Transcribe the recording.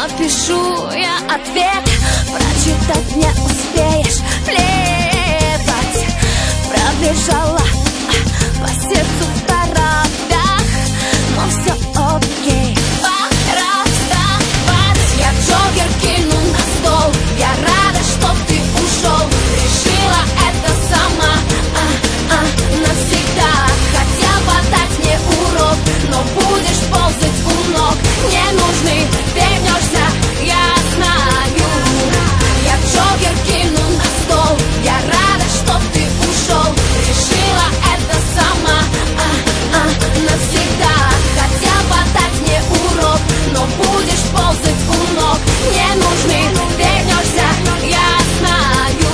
напишу я ответ, прочитать не успеешь, плевать. Пробежала по сердцу в торопях, но все окей. Пора вставать, я джокер кину на стол. Я рада, что ты ушел, решила это сама, навсегда. Хотел подать мне урок, но будешь ползать у ног. Не нужны, вернешься, я знаю. Я джокер кину на стол. Я рада, что ты ушел, решила это сама, навсегда. Хотел подать мне урок, но будешь ползать у ног. Не нужны, вернешься, я знаю.